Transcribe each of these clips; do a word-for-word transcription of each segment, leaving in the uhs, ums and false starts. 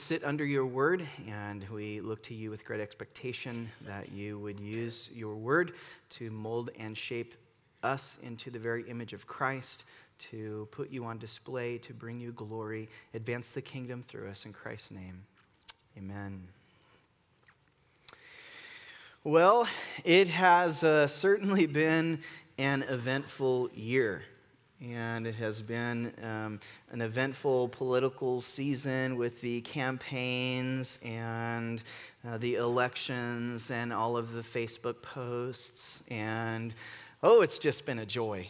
sit under your word, and we look to you with great expectation that you would use your word to mold and shape us into the very image of Christ, to put you on display, to bring you glory, advance the kingdom through us. In Christ's name, amen. Well, it has uh, certainly been an eventful year. And it has been um, an eventful political season with the campaigns and uh, the elections and all of the Facebook posts. And, oh, it's just been a joy.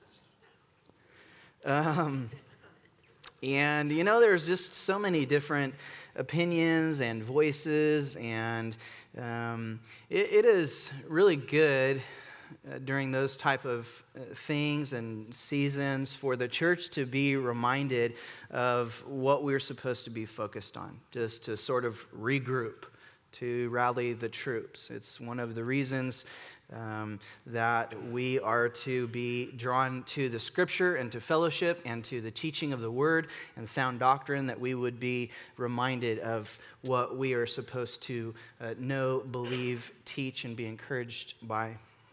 Um, and, you know, there's just so many different opinions and voices. And um, it, it is really good Uh, during those type of uh, things and seasons for the church to be reminded of what we're supposed to be focused on, just to sort of regroup, to rally the troops. It's one of the reasons um, that we are to be drawn to the Scripture and to fellowship and to the teaching of the Word and sound doctrine, that we would be reminded of what we are supposed to uh, know, believe, teach, and be encouraged by.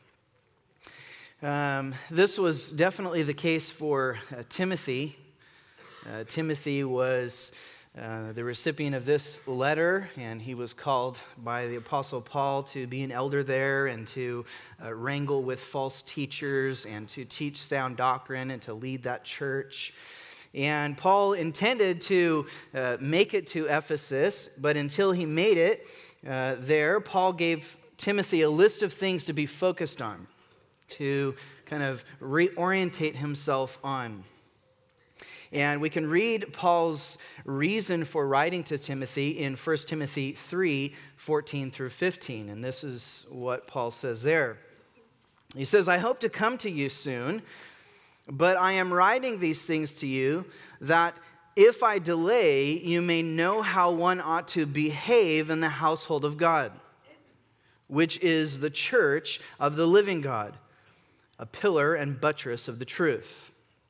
Um, this was definitely the case for uh, Timothy. Uh, Timothy was uh, the recipient of this letter, and he was called by the Apostle Paul to be an elder there and to uh, wrangle with false teachers and to teach sound doctrine and to lead that church. And Paul intended to uh, make it to Ephesus, but until he made it uh, there, Paul gave Timothy a list of things to be focused on, to kind of reorientate himself on. And we can read Paul's reason for writing to Timothy in First Timothy three, fourteen through fifteen. And this is what Paul says there. He says, "I hope to come to you soon, but I am writing these things to you that if I delay, you may know how one ought to behave in the household of God, which is the church of the living God, a pillar and buttress of the truth."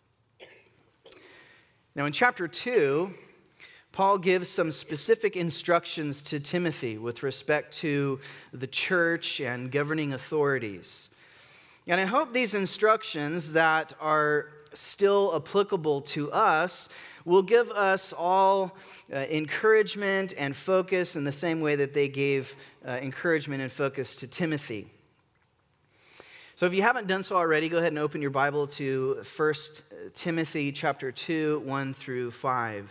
Now in chapter two, Paul gives some specific instructions to Timothy with respect to the church and governing authorities. And I hope these instructions that are still applicable to us will give us all uh, encouragement and focus in the same way that they gave uh, encouragement and focus to Timothy. So if you haven't done so already, go ahead and open your Bible to First Timothy chapter two, one through five.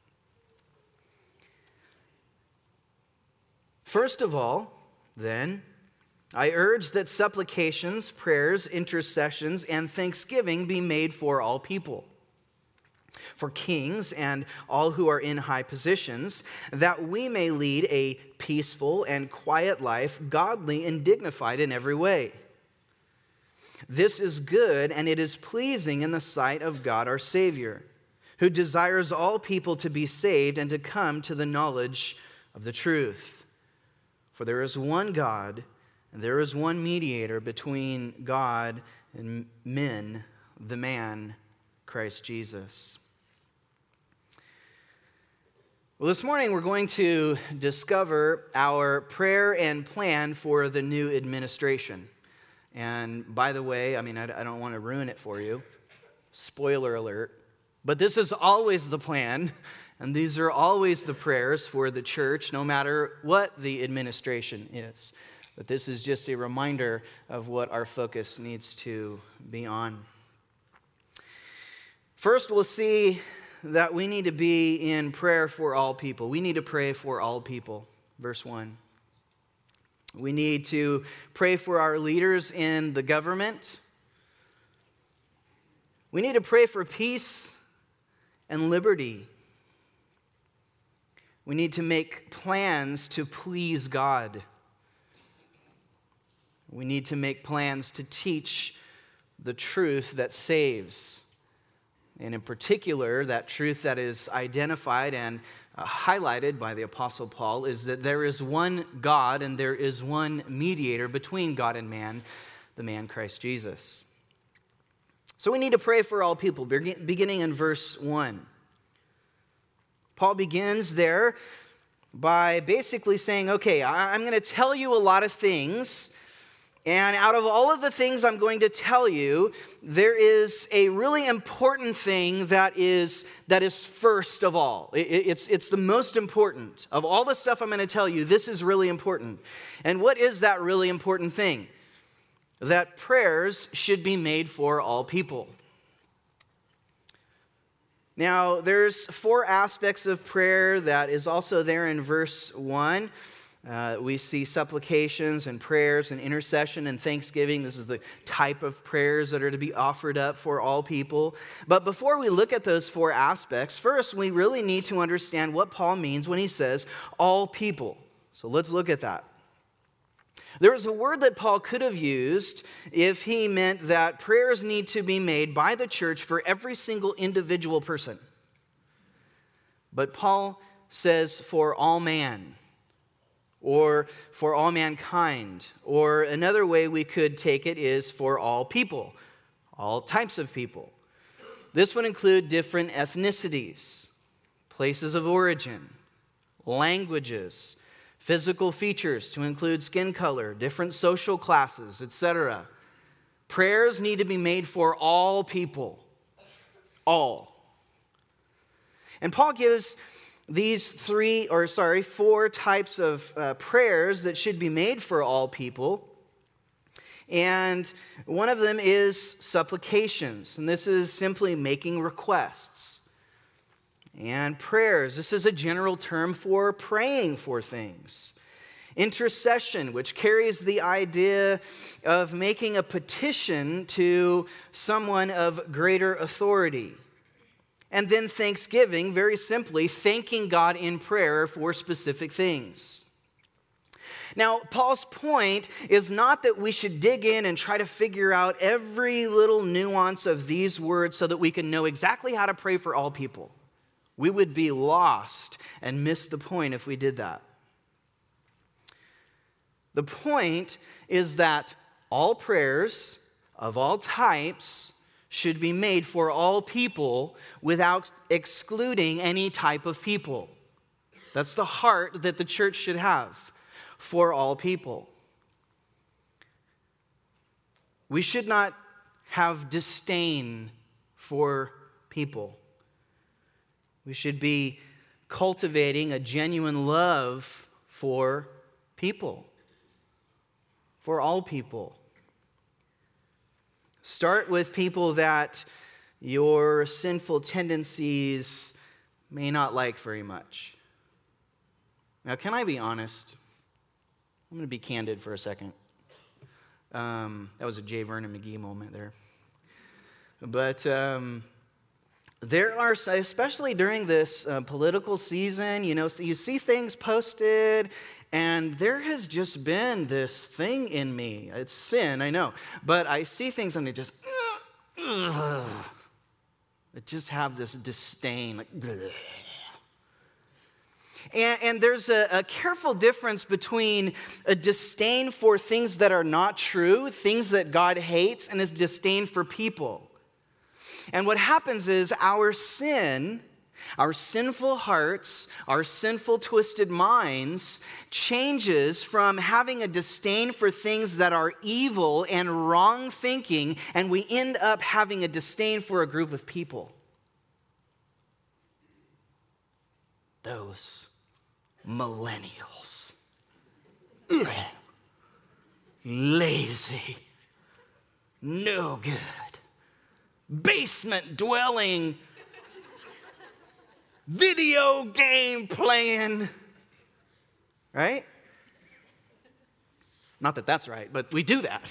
"First of all, then, I urge that supplications, prayers, intercessions, and thanksgiving be made for all people, for kings and all who are in high positions, that we may lead a peaceful and quiet life, godly and dignified in every way. This is good, and it is pleasing in the sight of God our Savior, who desires all people to be saved and to come to the knowledge of the truth. For there is one God, and there is one mediator between God and men, the man, Christ Jesus." Well, this morning we're going to discover our prayer and plan for the new administration. And by the way, I mean, I, I don't want to ruin it for you. Spoiler alert. But this is always the plan, and these are always the prayers for the church, no matter what the administration is. But this is just a reminder of what our focus needs to be on. First, we'll see that we need to be in prayer for all people. We need to pray for all people. Verse one. We need to pray for our leaders in the government. We need to pray for peace and liberty. We need to make plans to please God. We need to make plans to teach the truth that saves. And in particular, that truth that is identified and uh, highlighted by the Apostle Paul is that there is one God and there is one mediator between God and man, the man Christ Jesus. So we need to pray for all people, beginning in verse one. Paul begins there by basically saying, okay, I'm going to tell you a lot of things, and out of all of the things I'm going to tell you, there is a really important thing that is, that is first of all. It, it's, it's the most important. Of all the stuff I'm going to tell you, this is really important. And what is that really important thing? That prayers should be made for all people. Now, there's four aspects of prayer that is also there in verse one. Uh, we see supplications and prayers and intercession and thanksgiving. This is the type of prayers that are to be offered up for all people. But before we look at those four aspects, first we really need to understand what Paul means when he says all people. So let's look at that. There is a word that Paul could have used if he meant that prayers need to be made by the church for every single individual person. But Paul says for all man, or for all mankind, or another way we could take it is for all people, all types of people. This would include different ethnicities, places of origin, languages, physical features to include skin color, different social classes, et cetera. Prayers need to be made for all people. All. And Paul gives these three, or sorry, four types of uh, prayers that should be made for all people. And one of them is supplications. And this is simply making requests. And prayers, this is a general term for praying for things. Intercession, which carries the idea of making a petition to someone of greater authority. And then thanksgiving, very simply, thanking God in prayer for specific things. Now, Paul's point is not that we should dig in and try to figure out every little nuance of these words so that we can know exactly how to pray for all people. We would be lost and miss the point if we did that. The point is that all prayers of all types should be made for all people without excluding any type of people. That's the heart that the church should have, for all people. We should not have disdain for people. We should be cultivating a genuine love for people, for all people. Start with people that your sinful tendencies may not like very much. Now, can I be honest? I'm going to be candid for a second. Um, that was a J. Vernon McGee moment there. But um, there are, especially during this uh, political season, you know, so you see things posted, and there has just been this thing in me. It's sin, I know. But I see things and it just, ugh, ugh, I just have this disdain, like, bleh. And, and there's a, a careful difference between a disdain for things that are not true, things that God hates, and a disdain for people. And what happens is our sin, our sinful hearts, our sinful twisted minds changes from having a disdain for things that are evil and wrong thinking, and we end up having a disdain for a group of people. Those millennials. Ugh. Lazy. No good. Basement dwelling. Video game playing. Right? Not that that's right, but we do that.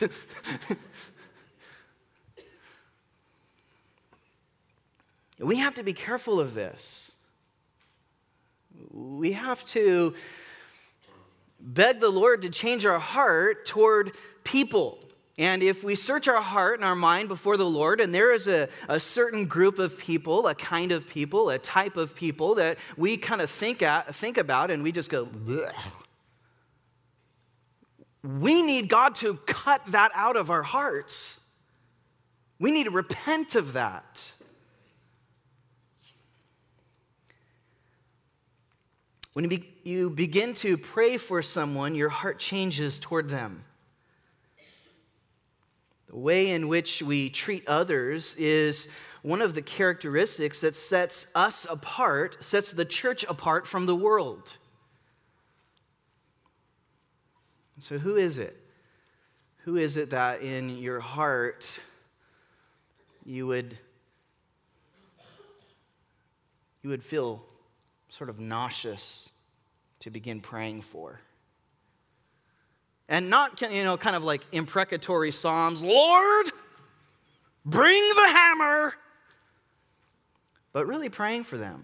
We have to be careful of this. We have to beg the Lord to change our heart toward people. And if we search our heart and our mind before the Lord, and there is a, a certain group of people, a kind of people, a type of people that we kind of think at, think about, and we just go, bleh. We need God to cut that out of our hearts. We need to repent of that. When you, be, you begin to pray for someone, your heart changes toward them. The way in which we treat others is one of the characteristics that sets us apart, sets the church apart from the world. So who is it? Who is it that in your heart you would, you would feel sort of nauseous to begin praying for? And not, you know, kind of like imprecatory psalms, Lord, bring the hammer, but really praying for them.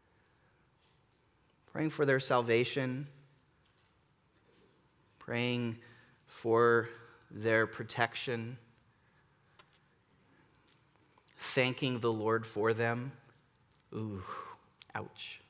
Praying for their salvation, praying for their protection, thanking the Lord for them. Ooh, ouch.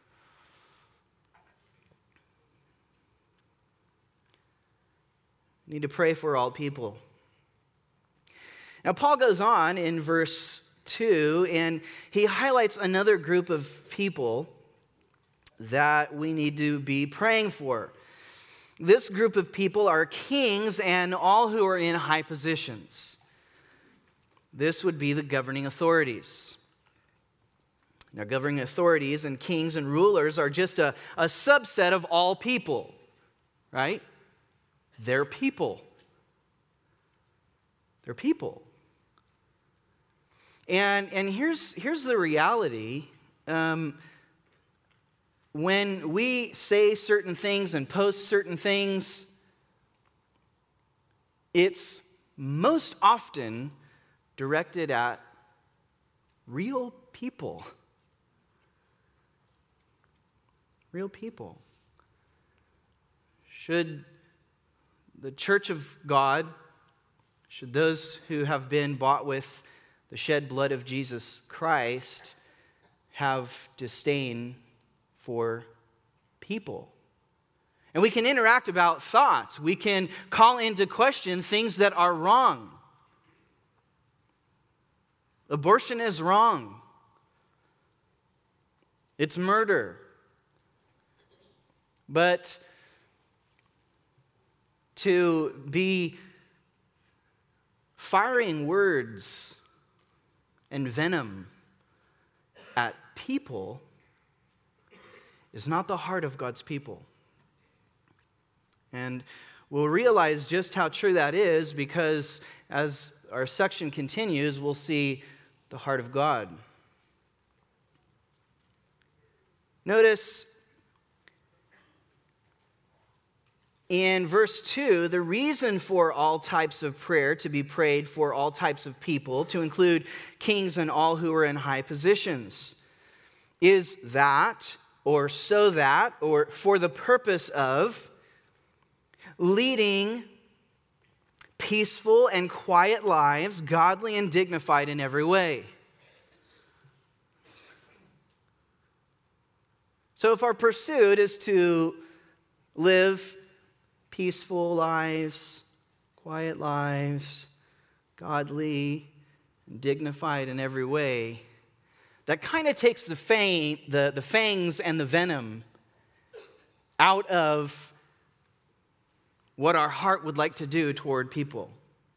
We need to pray for all people. Now, Paul goes on in verse two, and he highlights another group of people that we need to be praying for. This group of people are kings and all who are in high positions. This would be the governing authorities. Now, governing authorities and kings and rulers are just a, a subset of all people, right? They're people. They're people. And, and here's, here's the reality. Um, when we say certain things and post certain things, it's most often directed at real people. Real people. Should the church of God, should those who have been bought with the shed blood of Jesus Christ have disdain for people? And we can interact about thoughts. We can call into question things that are wrong. Abortion is wrong. It's murder. But to be firing words and venom at people is not the heart of God's people. And we'll realize just how true that is because as our section continues, we'll see the heart of God. Notice in verse two, the reason for all types of prayer to be prayed for all types of people, to include kings and all who are in high positions, is that, or so that, or for the purpose of leading peaceful and quiet lives, godly and dignified in every way. So if our pursuit is to live peaceful lives, quiet lives, godly, and dignified in every way, that kind of takes the, fang, the, the fangs and the venom out of what our heart would like to do toward people.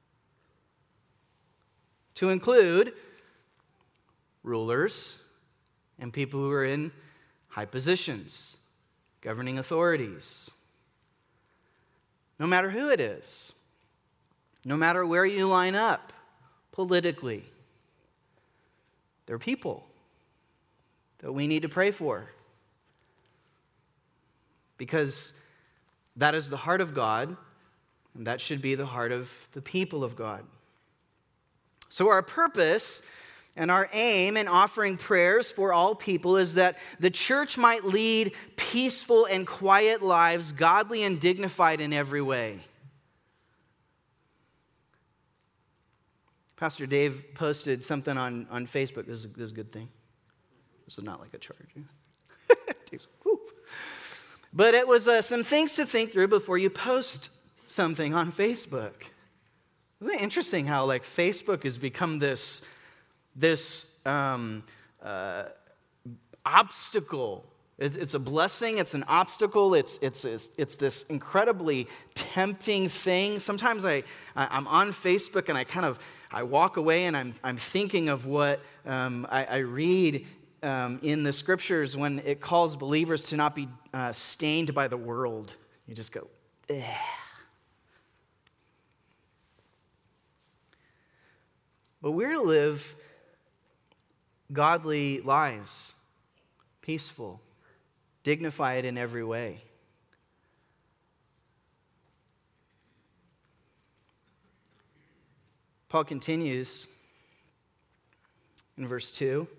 To include rulers and people who are in high positions, governing authorities. No matter who it is, no matter where you line up politically, they're people that we need to pray for. Because that is the heart of God, and that should be the heart of the people of God. So our purpose and our aim in offering prayers for all people is that the church might lead peaceful and quiet lives, godly and dignified in every way. Pastor Dave posted something on, on Facebook. This is, this is a good thing. This is not like a charge. But it was uh, some things to think through before you post something on Facebook. Isn't it interesting how like Facebook has become this, this um, uh, obstacle It's, it's a blessing, it's an obstacle, it's, it's, it's, it's this incredibly tempting thing. Sometimes I, I, I'm on Facebook and I kind of, I walk away and I'm, I'm thinking of what um, I, I read um, in the scriptures when it calls believers to not be uh, stained by the world. You just go, eh. But we're to live godly lives, peaceful, dignified in every way. Paul continues in verse two.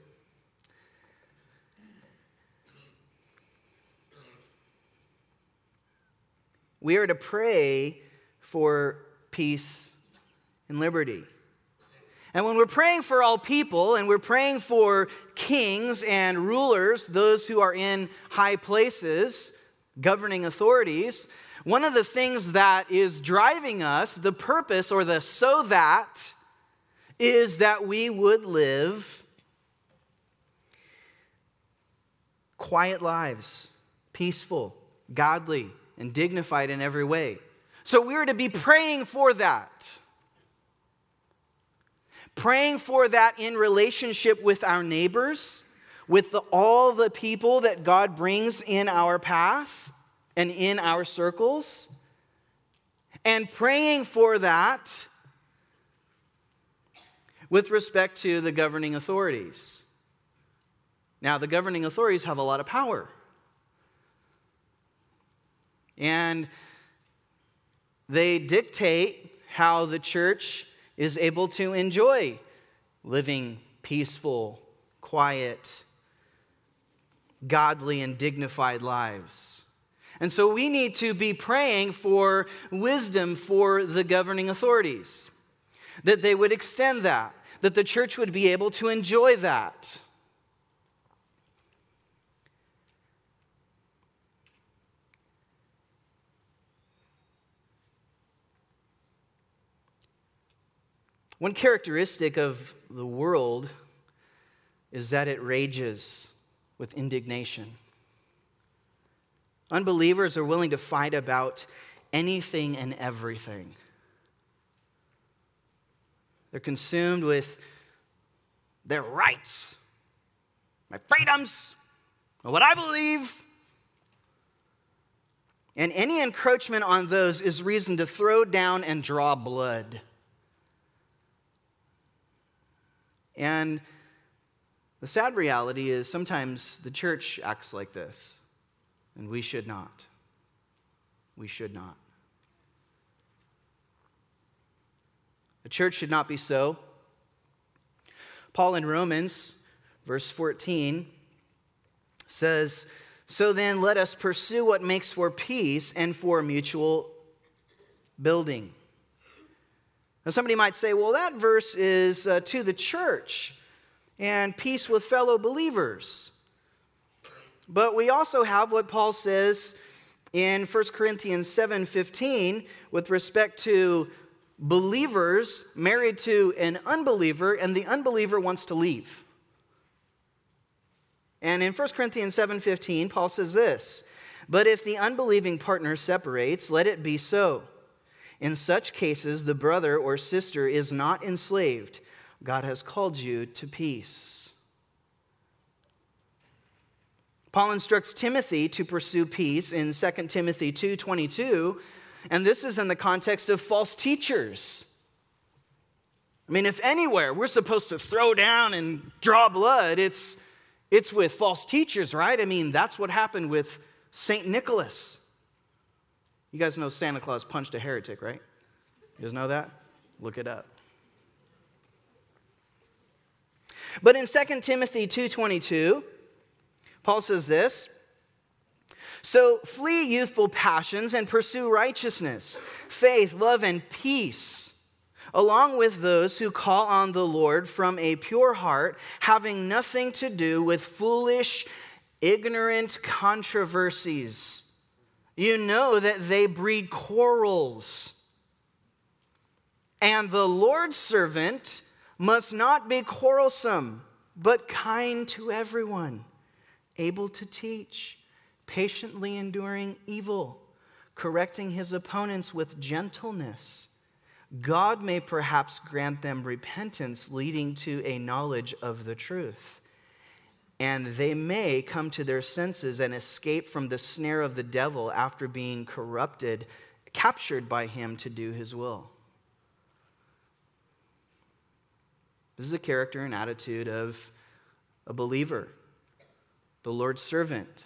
We are to pray for peace and liberty. And when we're praying for all people, and we're praying for kings and rulers, those who are in high places, governing authorities, one of the things that is driving us, the purpose or the so that, is that we would live quiet lives, peaceful, godly, and dignified in every way. So we're to be praying for that. Praying for that in relationship with our neighbors, with the, all the people that God brings in our path and in our circles. And praying for that with respect to the governing authorities. Now, the governing authorities have a lot of power. And they dictate how the church is able to enjoy living peaceful, quiet, godly, and dignified lives. And so we need to be praying for wisdom for the governing authorities, that they would extend that, that the church would be able to enjoy that. One characteristic of the world is that it rages with indignation. Unbelievers are willing to fight about anything and everything. They're consumed with their rights, my freedoms, what I believe. And any encroachment on those is reason to throw down and draw blood. And the sad reality is sometimes the church acts like this, and we should not. We should not. The church should not be so. Paul in Romans, verse fourteen, says, "So then let us pursue what makes for peace and for mutual building." Now somebody might say, well, that verse is uh, to the church and peace with fellow believers. But we also have what Paul says in First Corinthians seven fifteen with respect to believers married to an unbeliever, and the unbeliever wants to leave. And in First Corinthians seven fifteen, Paul says this, "But if the unbelieving partner separates, let it be so. In such cases, the brother or sister is not enslaved. God has called you to peace." Paul instructs Timothy to pursue peace in Second Timothy two twenty-two, and this is in the context of false teachers. I mean, if anywhere we're supposed to throw down and draw blood, it's, it's with false teachers, right? I mean, that's what happened with Saint Nicholas. You guys know Santa Claus punched a heretic, right? You guys know that? Look it up. But in Second Timothy two twenty-two, Paul says this, "So flee youthful passions and pursue righteousness, faith, love, and peace, along with those who call on the Lord from a pure heart, having nothing to do with foolish, ignorant controversies. You know that they breed quarrels. And the Lord's servant must not be quarrelsome, but kind to everyone, able to teach, patiently enduring evil, correcting his opponents with gentleness. God may perhaps grant them repentance leading to a knowledge of the truth, and they may come to their senses and escape from the snare of the devil after being corrupted, captured by him to do his will. This is the character and attitude of a believer, the Lord's servant.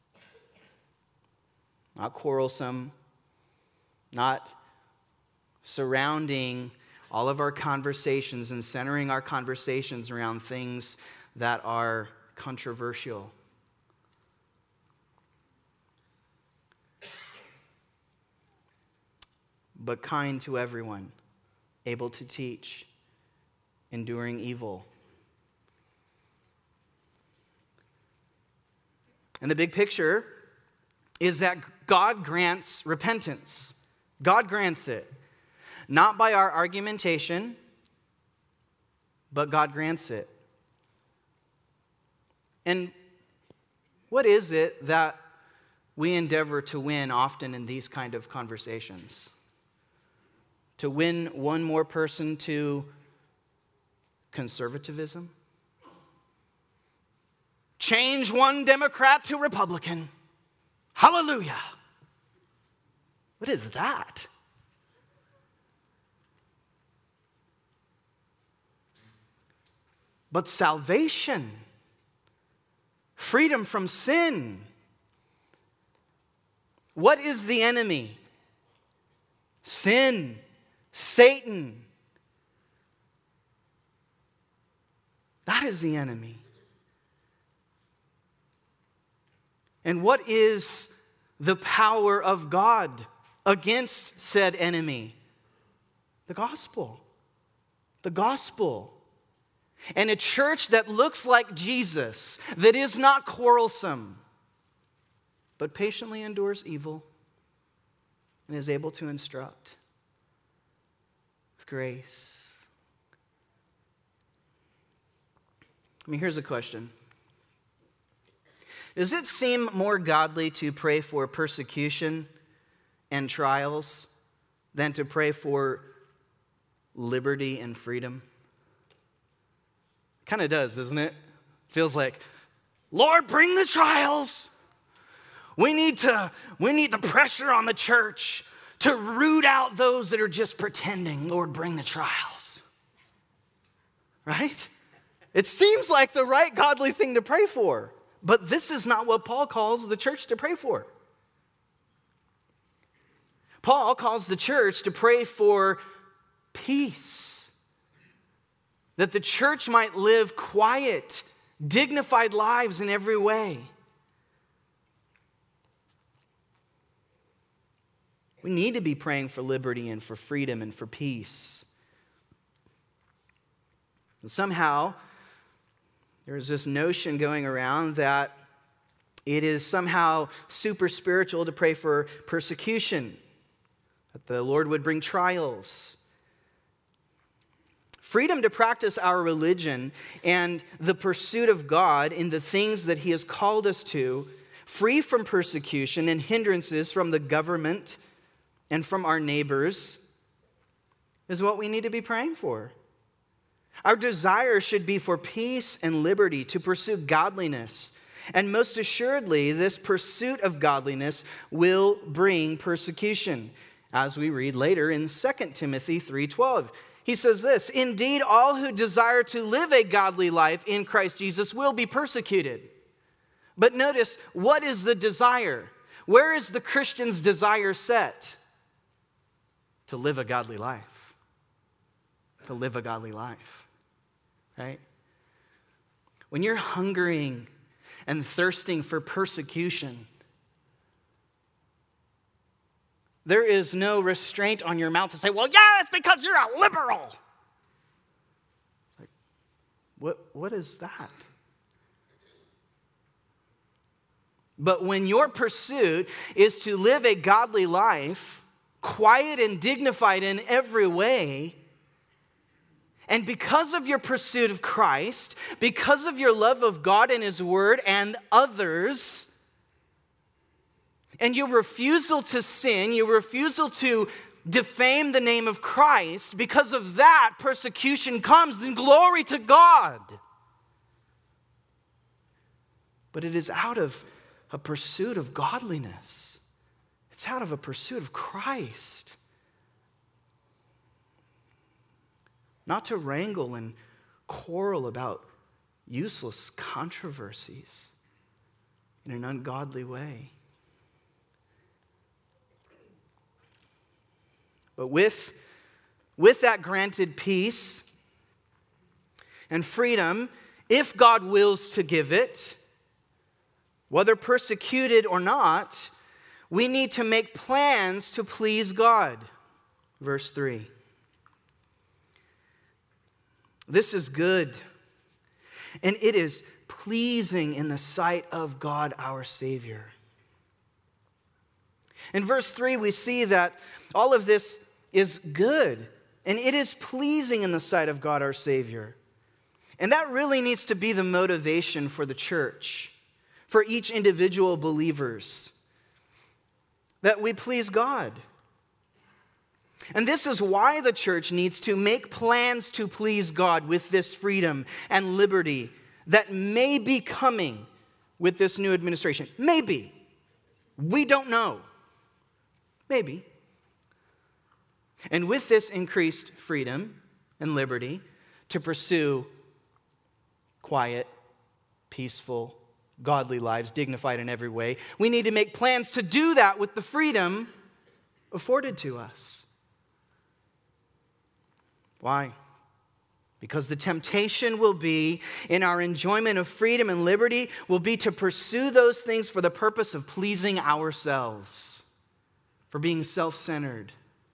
Not quarrelsome, not surrounding all of our conversations and centering our conversations around things that are controversial. But kind to everyone, able to teach, enduring evil. And the big picture is that God grants repentance. God grants it. Not by our argumentation, but God grants it. And what is it that we endeavor to win often in these kind of conversations? To win one more person to conservatism? Change one Democrat to Republican. Hallelujah. What is that? But salvation, freedom from sin. What is the enemy? Sin, Satan. That is the enemy. And what is the power of God against said enemy? The gospel. The gospel. And a church that looks like Jesus, that is not quarrelsome, but patiently endures evil and is able to instruct with grace. I mean, here's a question. Does it seem more godly to pray for persecution and trials than to pray for liberty and freedom? Kind of does, doesn't it? Feels like, Lord, bring the trials. We need to, we need the pressure on the church to root out those that are just pretending. Lord, bring the trials. Right? It seems like the right godly thing to pray for. But this is not what Paul calls the church to pray for. Paul calls the church to pray for peace. That the church might live quiet, dignified lives in every way. We need to be praying for liberty and for freedom and for peace. And somehow, there's this notion going around that it is somehow super spiritual to pray for persecution, that the Lord would bring trials. Freedom to practice our religion and the pursuit of God in the things that He has called us to, free from persecution and hindrances from the government and from our neighbors, is what we need to be praying for. Our desire should be for peace and liberty, to pursue godliness. And most assuredly, this pursuit of godliness will bring persecution, as we read later in Second Timothy three twelve. He says this, "Indeed, all who desire to live a godly life in Christ Jesus will be persecuted." But notice, what is the desire? Where is the Christian's desire set? To live a godly life. To live a godly life. Right? When you're hungering and thirsting for persecution, there is no restraint on your mouth to say, well, yeah, it's because you're a liberal. Like, what, what is that? But when your pursuit is to live a godly life, quiet and dignified in every way, And because of your pursuit of Christ, because of your love of God and His Word and others, and your refusal to sin, your refusal to defame the name of Christ, because of that, persecution comes, and glory to God. But it is out of a pursuit of godliness. It's out of a pursuit of Christ. Not to wrangle and quarrel about useless controversies in an ungodly way. But with, with that granted peace and freedom, if God wills to give it, whether persecuted or not, we need to make plans to please God. Verse three. This is good, and it is pleasing in the sight of God our Savior. In verse three, we see that all of this is good, and it is pleasing in the sight of God our Savior. And that really needs to be the motivation for the church, for each individual believers, that we please God. And this is why the church needs to make plans to please God with this freedom and liberty that may be coming with this new administration. Maybe. We don't know. Maybe. And with this increased freedom and liberty to pursue quiet, peaceful, godly lives, dignified in every way, we need to make plans to do that with the freedom afforded to us. Why? Because the temptation will be, in our enjoyment of freedom and liberty, will be to pursue those things for the purpose of pleasing ourselves, for being self-centered.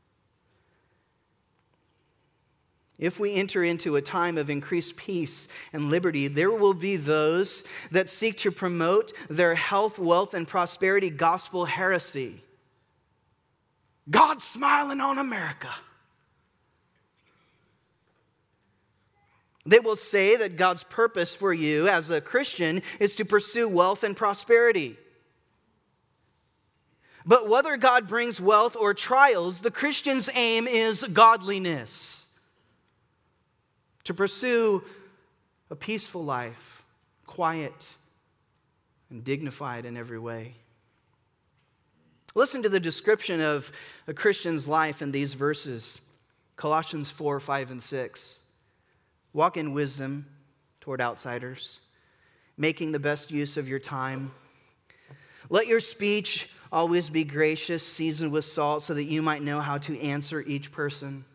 If we enter into a time of increased peace and liberty, there will be those that seek to promote their health, wealth, and prosperity gospel heresy. God's smiling on America. They will say that God's purpose for you as a Christian is to pursue wealth and prosperity. But whether God brings wealth or trials, the Christian's aim is godliness. To pursue a peaceful life, quiet and dignified in every way. Listen to the description of a Christian's life in these verses. Colossians four, five, and six. Walk in wisdom toward outsiders, making the best use of your time. Let your speech always be gracious, seasoned with salt, so that you might know how to answer each person.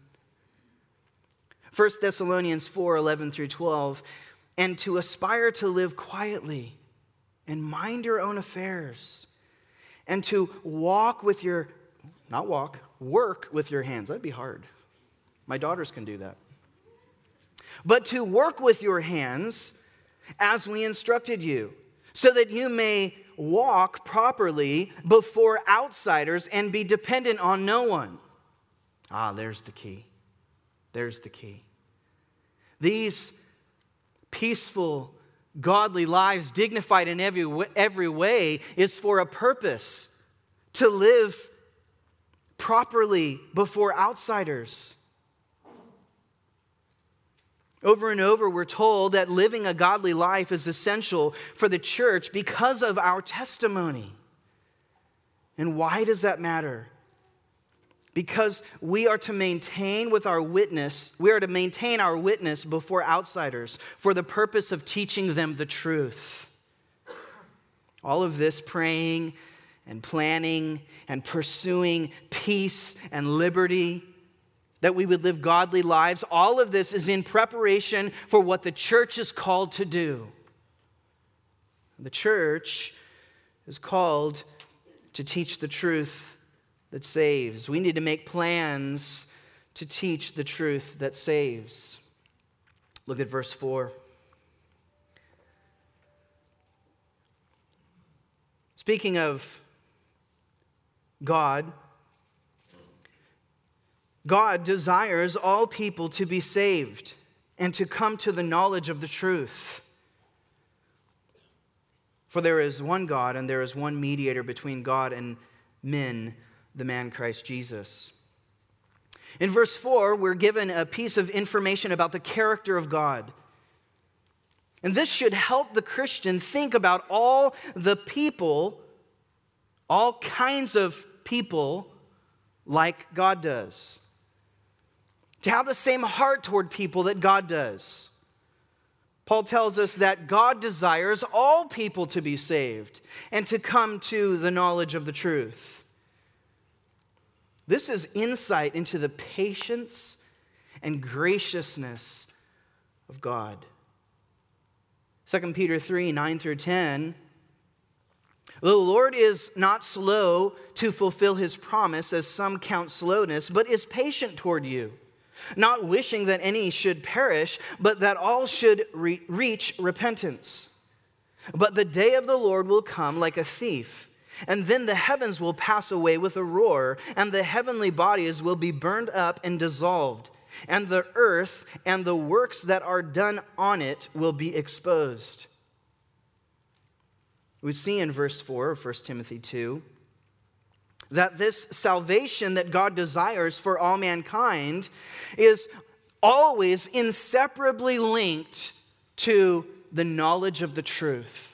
First Thessalonians four, eleven through twelve, and to aspire to live quietly and mind your own affairs, and to walk with your, not walk, work with your hands. That'd be hard. My daughters can do that. But to work with your hands as we instructed you, so that you may walk properly before outsiders and be dependent on no one. Ah, there's the key. There's the key. These peaceful, godly lives, dignified in every, every way, is for a purpose, to live properly before outsiders. Over and over, we're told that living a godly life is essential for the church because of our testimony. And why does that matter? Because we are to maintain with our witness, we are to maintain our witness before outsiders for the purpose of teaching them the truth. All of this praying and planning and pursuing peace and liberty, that we would live godly lives, all of this is in preparation for what the church is called to do. The church is called to teach the truth that saves. We need to make plans to teach the truth that saves. Look at verse four. Speaking of God, God desires all people to be saved and to come to the knowledge of the truth. For there is one God, and there is one mediator between God and men, the man Christ Jesus. In verse four, we're given a piece of information about the character of God. And this should help the Christian think about all the people, all kinds of people like God does. To have the same heart toward people that God does. Paul tells us that God desires all people to be saved and to come to the knowledge of the truth. This is insight into the patience and graciousness of God. Second Peter three, nine through ten. The Lord is not slow to fulfill his promise, as some count slowness, but is patient toward you, not wishing that any should perish, but that all should re- reach repentance. But the day of the Lord will come like a thief, and then the heavens will pass away with a roar, and the heavenly bodies will be burned up and dissolved, and the earth and the works that are done on it will be exposed. We see in verse four of First Timothy two that this salvation that God desires for all mankind is always inseparably linked to the knowledge of the truth.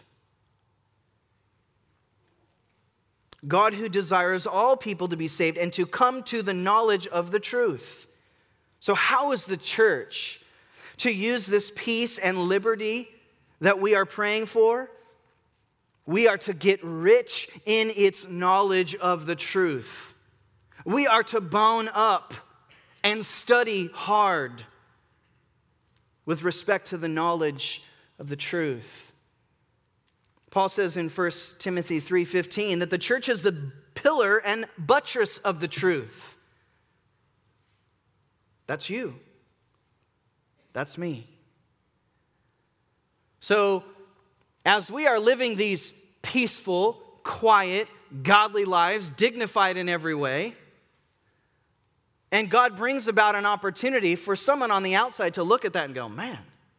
God who desires all people to be saved and to come to the knowledge of the truth. So how is the church to use this peace and liberty that we are praying for? We are to get rich in its knowledge of the truth. We are to bone up and study hard with respect to the knowledge of the truth. Paul says in First Timothy three fifteen that the church is the pillar and buttress of the truth. That's you. That's me. So, as we are living these peaceful, quiet, godly lives, dignified in every way, and God brings about an opportunity for someone on the outside to look at that and go, man,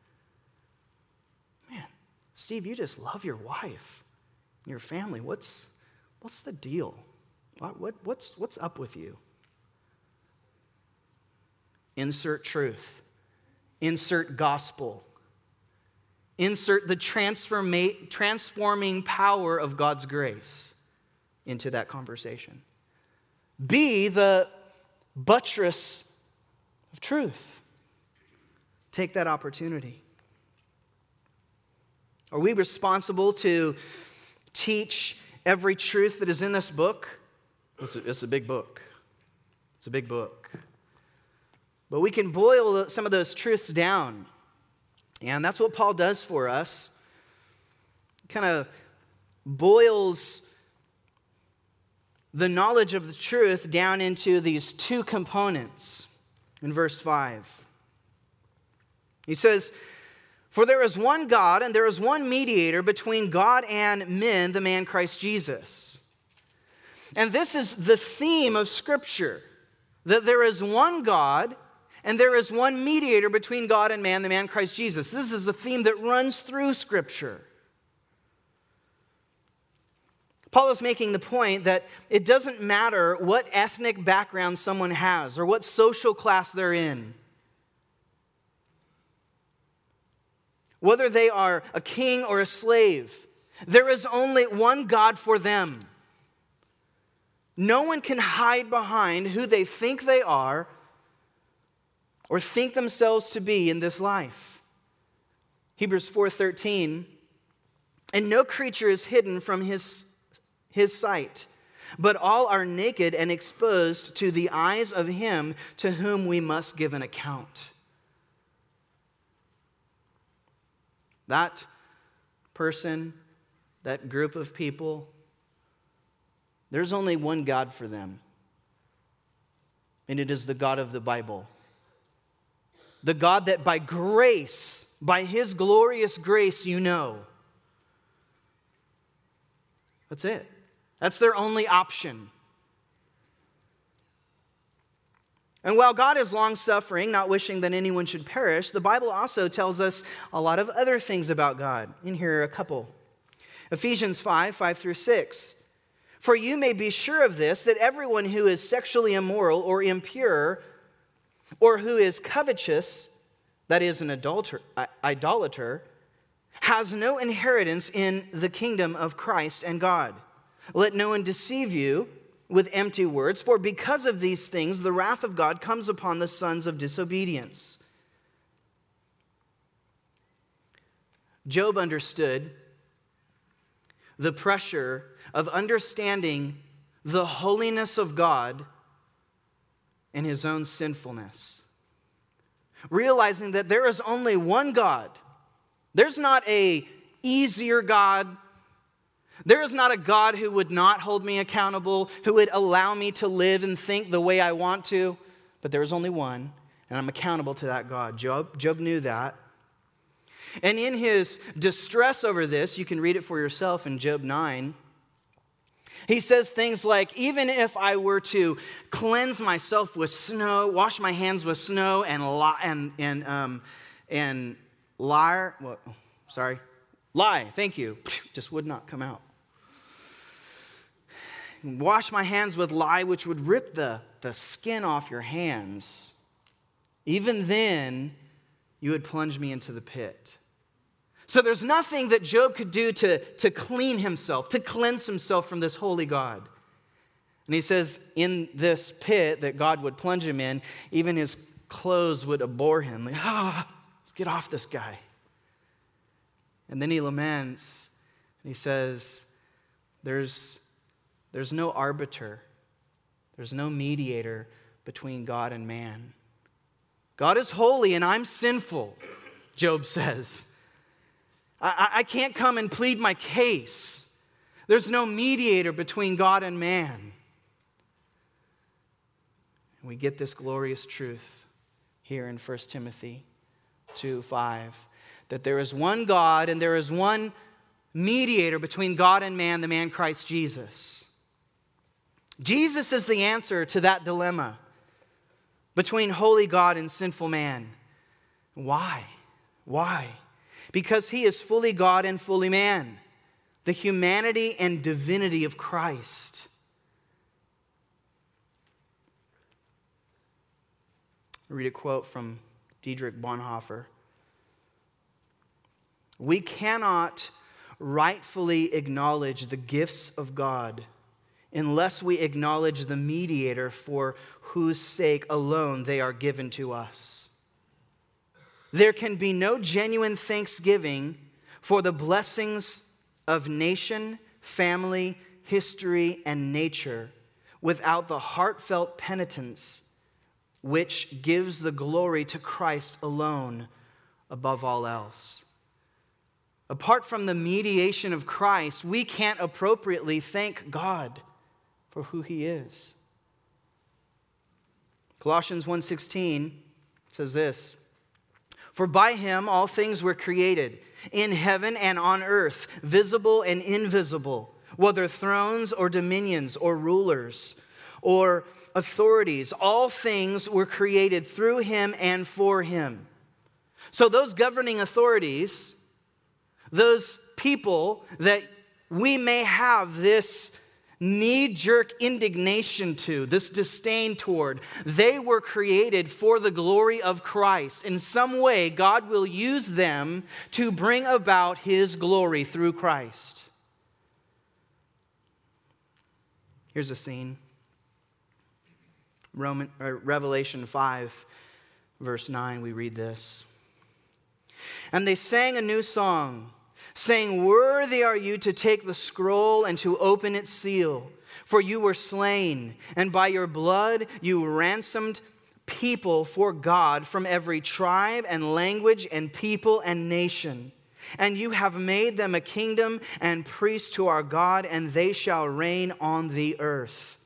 man, Steve, you just love your wife, your family. What's, what's the deal? What, what, what's, what's up with you? Insert truth. Insert gospel. Insert the transforma- transforming power of God's grace into that conversation. Be the buttress of truth. Take that opportunity. Are we responsible to teach every truth that is in this book? It's a, it's a big book. It's a big book. But we can boil some of those truths down. And that's what Paul does for us. Kind of boils the knowledge of the truth down into these two components in verse five. He says, "For there is one God and there is one mediator between God and men, the man Christ Jesus." And this is the theme of Scripture, that there is one God and there is one mediator between God and man, the man Christ Jesus. This is a theme that runs through Scripture. Paul is making the point that it doesn't matter what ethnic background someone has or what social class they're in. Whether they are a king or a slave, there is only one God for them. No one can hide behind who they think they are or think themselves to be in this life. Hebrews four thirteen, "And no creature is hidden from his, his sight, but all are naked and exposed to the eyes of him to whom we must give an account." That person, that group of people, there's only one God for them, and it is the God of the Bible. The God that by grace, by his glorious grace, you know. That's it. That's their only option. And while God is long-suffering, not wishing that anyone should perish, the Bible also tells us a lot of other things about God. In here are a couple. Ephesians five, five through six. For you may be sure of this, that everyone who is sexually immoral or impure, or who is covetous, that is an adulter, idolater, has no inheritance in the kingdom of Christ and God. Let no one deceive you with empty words, for because of these things the wrath of God comes upon the sons of disobedience. Job understood the pressure of understanding the holiness of God and his own sinfulness. Realizing that there is only one God. There's not a easier God. There is not a God who would not hold me accountable, who would allow me to live and think the way I want to. But there is only one, and I'm accountable to that God. Job, Job knew that. And in his distress over this, you can read it for yourself in Job nine. He says things like, even if I were to cleanse myself with snow, wash my hands with snow and lie, and and um and lie, well, sorry, lie, thank you, just would not come out. Wash my hands with lye, which would rip the, the skin off your hands. Even then, you would plunge me into the pit. So there's nothing that Job could do to, to clean himself, to cleanse himself from this holy God. And he says in this pit that God would plunge him in, even his clothes would abhor him. Like, ah, let's get off this guy. And then he laments, and he says, there's, there's no arbiter, there's no mediator between God and man. God is holy and I'm sinful, Job says. I, I can't come and plead my case. There's no mediator between God and man. And we get this glorious truth here in First Timothy two five, that there is one God and there is one mediator between God and man, the man Christ Jesus. Jesus is the answer to that dilemma between holy God and sinful man. Why? Why? Because he is fully God and fully man. The humanity and divinity of Christ. I'll read a quote from Dietrich Bonhoeffer. We cannot rightfully acknowledge the gifts of God unless we acknowledge the mediator for whose sake alone they are given to us. There can be no genuine thanksgiving for the blessings of nation, family, history, and nature without the heartfelt penitence which gives the glory to Christ alone above all else. Apart from the mediation of Christ, we can't appropriately thank God for who he is. Colossians one sixteen says this, for by him all things were created, in heaven and on earth, visible and invisible, whether thrones or dominions or rulers or authorities. All things were created through him and for him. So those governing authorities, those people that we may have this knee-jerk indignation to, this disdain toward, they were created for the glory of Christ. In some way, God will use them to bring about his glory through Christ. Here's a scene. Roman, or Revelation five, verse nine, we read this. And they sang a new song, saying, worthy are you to take the scroll and to open its seal. For you were slain, and by your blood you ransomed people for God from every tribe and language and people and nation. And you have made them a kingdom and priests to our God, and they shall reign on the earth.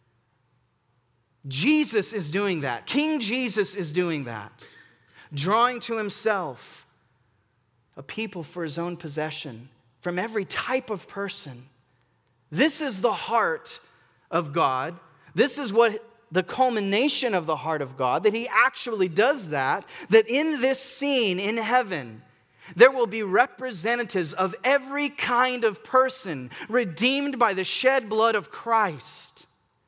Jesus is doing that. King Jesus is doing that. Drawing to himself a people for his own possession, from every type of person. This is the heart of God. This is what the culmination of the heart of God, that he actually does that, that in this scene in heaven, there will be representatives of every kind of person redeemed by the shed blood of Christ.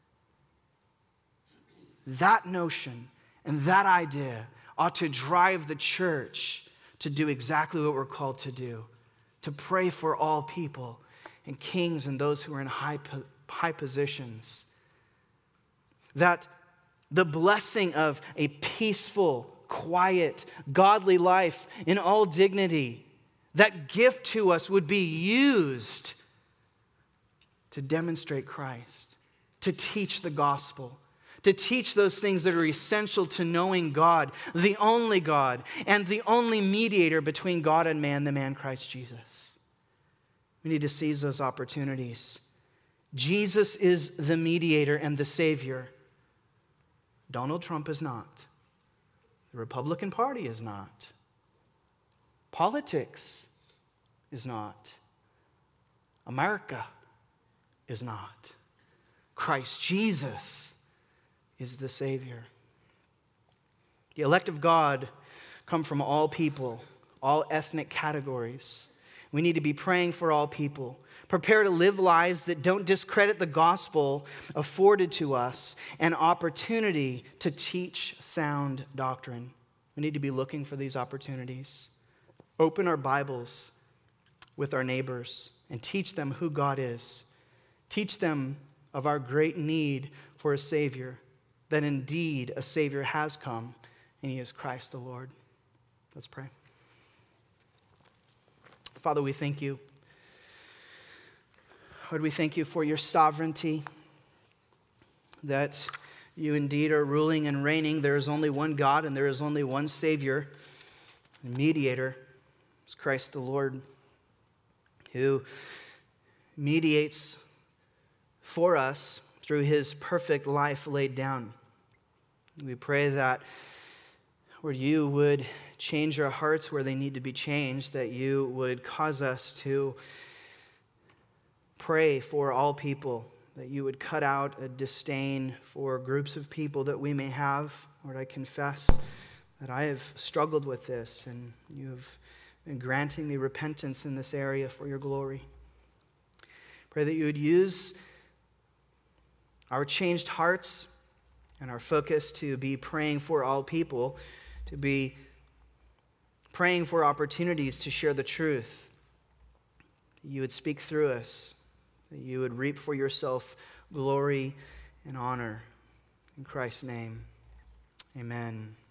That notion and that idea ought to drive the church to do exactly what we're called to do, to pray for all people and kings and those who are in high, high positions. That the blessing of a peaceful, quiet, godly life in all dignity, that gift to us would be used to demonstrate Christ, to teach the gospel, to teach those things that are essential to knowing God, the only God, and the only mediator between God and man, the man Christ Jesus. We need to seize those opportunities. Jesus is the mediator and the Savior. Donald Trump is not. The Republican Party is not. Politics is not. America is not. Christ Jesus is the Savior. The elect of God come from all people, all ethnic categories. We need to be praying for all people. Prepare to live lives that don't discredit the gospel afforded to us, an opportunity to teach sound doctrine. We need to be looking for these opportunities. Open our Bibles with our neighbors and teach them who God is. Teach them of our great need for a Savior, that indeed a Savior has come, and he is Christ the Lord. Let's pray. Father, we thank you. Lord, we thank you for your sovereignty, that you indeed are ruling and reigning. There is only one God and there is only one Savior and mediator. It's Christ the Lord, who mediates for us through his perfect life laid down. We pray that, Lord, you would change our hearts where they need to be changed, that you would cause us to pray for all people, that you would cut out a disdain for groups of people that we may have. Lord, I confess that I have struggled with this, and you have been granting me repentance in this area for your glory. Pray that you would use our changed hearts and our focus to be praying for all people, to be praying for opportunities to share the truth. That you would speak through us, that you would reap for yourself glory and honor. In Christ's name, amen.